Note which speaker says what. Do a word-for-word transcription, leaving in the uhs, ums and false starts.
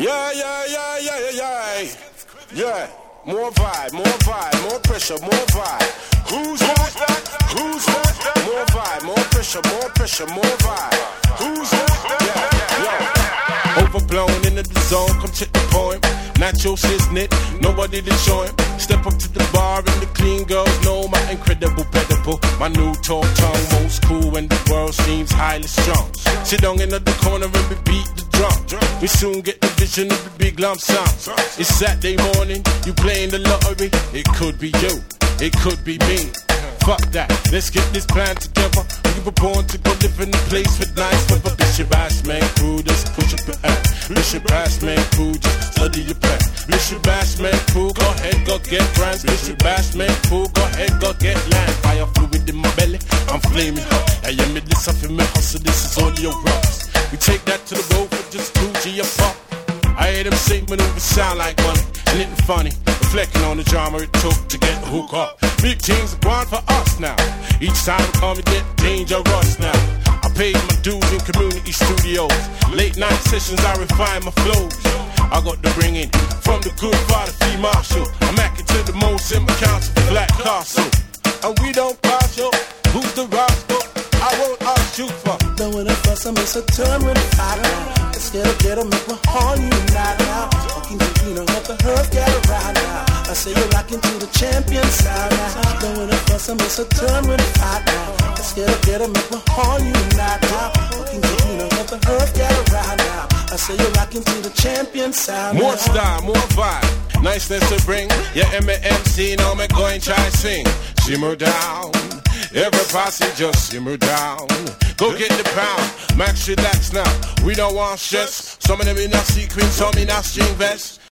Speaker 1: Yeah, yeah, yeah, yeah, yeah, yeah. Yeah. More vibe, more vibe, more pressure, more vibe. Who's that? Who's that? More vibe, more pressure, more pressure, more vibe. Who's that? Yeah, yeah. Overblown into the zone, come check the poem. Nacho Shiznit, nobody to show him. Step up to the bar and the clean girls know my incredible pedible. My new talk tongue, most cool when the world seems highly strong. Sit down in the corner and we beat the drum. We soon get the vision of the big lump sum. It's Saturday morning, you playing the lottery. It could be you, it could be me. Fuck that, let's get this plan together. We were born to go live in a place with nice weather. Bishop Ashman crew, just push up your ass. Bishop Ashman crew, just study your plan. Bishop Ashman crew, go ahead, go get grants. Bishop Ashman crew, go ahead, go get land. Fire fluid in my belly, I'm flaming hot. I am in this up in my hustle, this is all your rocks. We take that to the road for just two G a pop. I hear them say maneuver sound like money, and it funny. Reflecting on the drama it took to get the hook up. Big things are gone for us now. Each time I come and get dangerous now. I paid my dues in community studios. Late night sessions I refine my flows. I got the bringing from the good father Fee Marshall. I'm acting to the most in my council for Black Castle. And we don't pass yo. Who's the rascal? I won't ask you for.
Speaker 2: Then when I fuss I miss a turn when it's hot now. Instead of get 'em make my horn you not now. Talking to you know let the herd get around now. I say you're rocking to the champion sound now. Then when I fuss I miss a turn when it's hot now. Instead of get 'em make my horn you not now. Talking to you know let the herd get around now. I say you're rocking to the champion sound.
Speaker 1: More style, more vibe, niceness to bring. Yeah, M M C now me go and try sing. Simmer down. Every posse just simmer down. Go get the pound, max relax now. We don't want stress. Some of them in a sequin, some in a string vest.